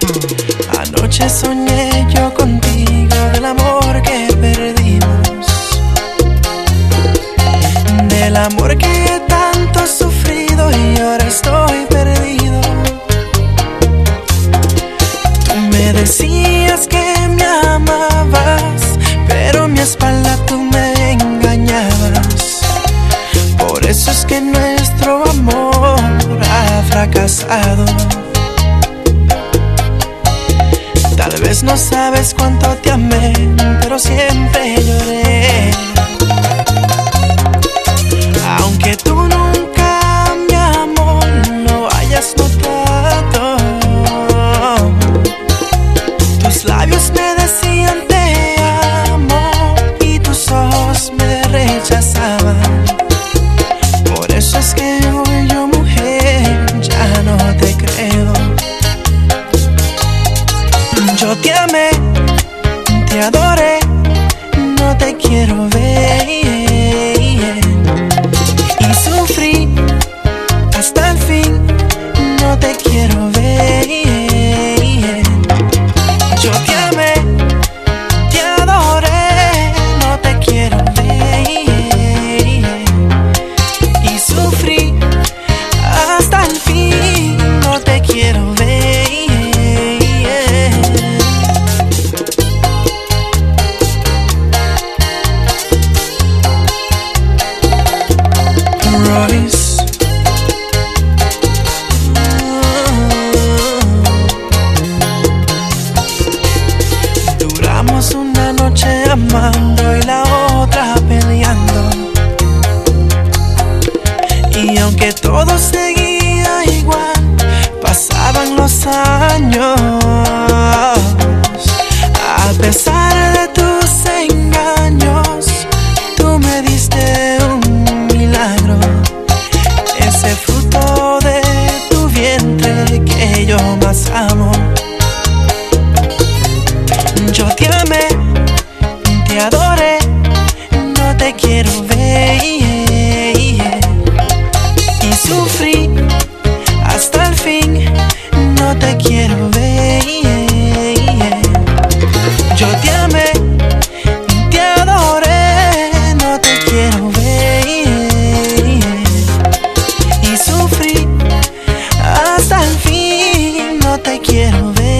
Anoche soñé yo contigo del amor que perdimos, del amor que tanto he sufrido y ahora estoy perdido. Tú me decías que me amabas, pero a mi espalda tú me engañabas. Por eso es que nuestro amor ha fracasado. Tal vez no sabes cuánto te amé, pero siempre lloré. Aunque tú nunca, mi amor, lo hayas notado, tus labios me decían te amo y tus ojos me rechazaban. Por eso es que hoy yo, mujer, ya no te creo. Yo te amé, te adoré, no te quiero ver, y sufrí hasta el fin, no te quiero ver. Yo te amé, te adoré, no te quiero ver, y sufrí hasta el fin, no te quiero ver. Duramos una noche amando y la otra peleando, y aunque todo seguía igual, pasaban los años. A pesar de tus engaños, tú me diste un milagro, ese fruto de tu vientre que yo más amo. Yo te amé, te adoré, no te quiero ver, y sufrí hasta el fin, no te quiero ver. Yo te amé, te adoré, no te quiero ver, y sufrí hasta el fin, no te quiero ver.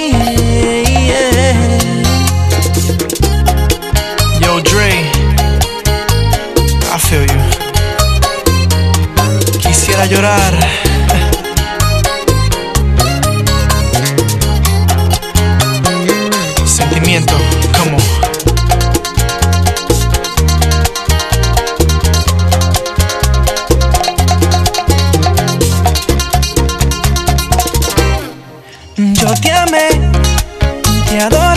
Yo, Dre, I feel you. Quisiera llorar. Sentimiento, como yo te amé, te adoré.